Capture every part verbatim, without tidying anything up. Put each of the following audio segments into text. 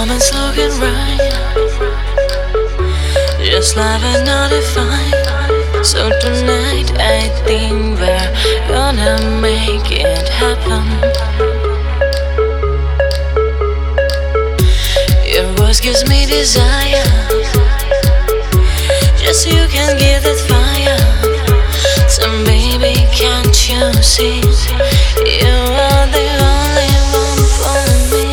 moment's looking right, just life is not defined. So tonight I think we're gonna make it happen. Your voice gives me desire, just so you can give that fire. So baby, can't you see, you are the only one for me.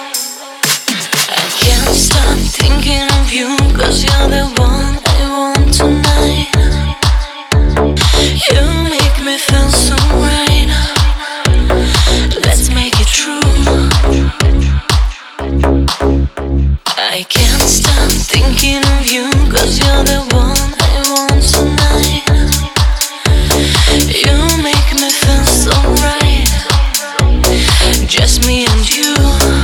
I can't stop thinking of you, cause you're the one I want tonight. You make me feel so right, let's make it true. I can't stop thinking of you, cause you're the one I want tonight. You make me feel so right, just me and you.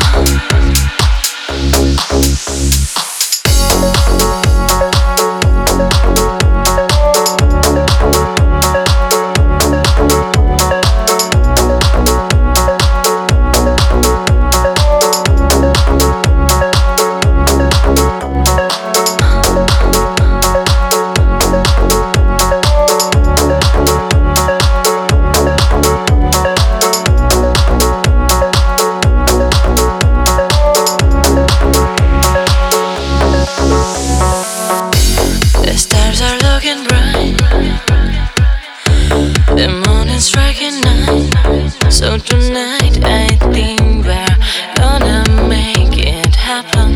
The moon is striking nine, so tonight I think we're gonna make it happen.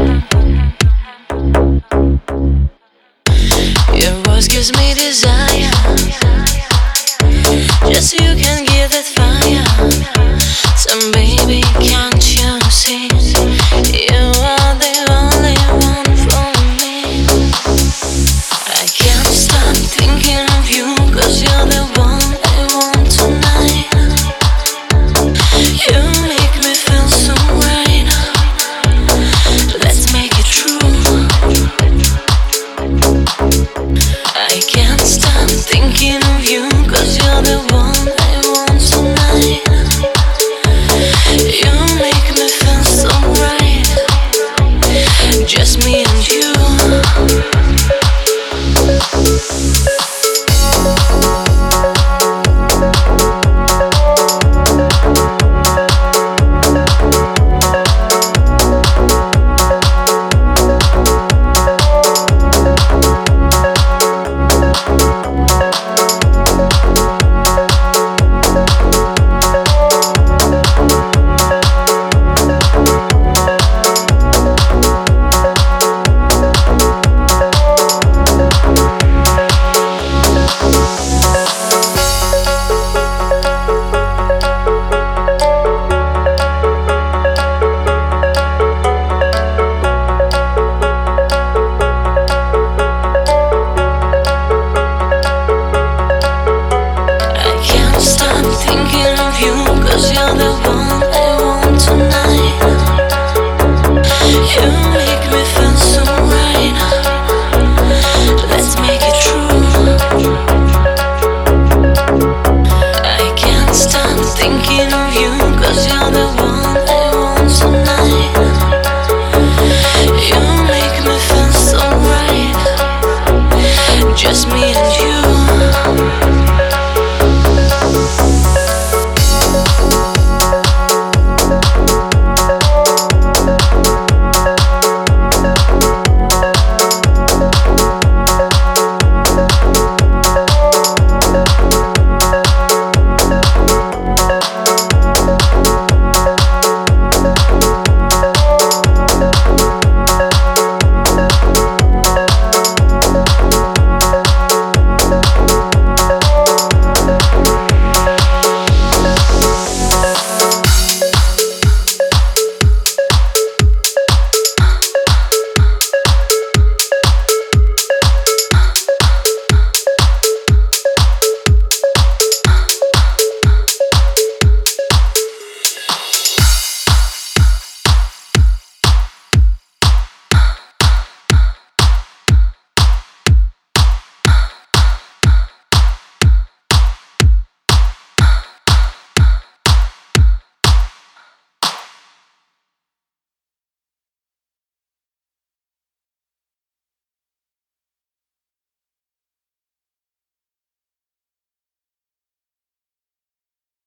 Your voice gives me desire, just so you can give that fire. So baby, can't you see, you are the only one for me. I can't stop thinking of you, cause you're the one I want tonight. You make me feel so right, let's make it true. I can't stop thinking of you, cause you're the one I want tonight. You make me feel so right, just me and you. Cause you're the one I want tonight. You make me feel so right, let's make it true. I can't stop thinking of you, cause you're the one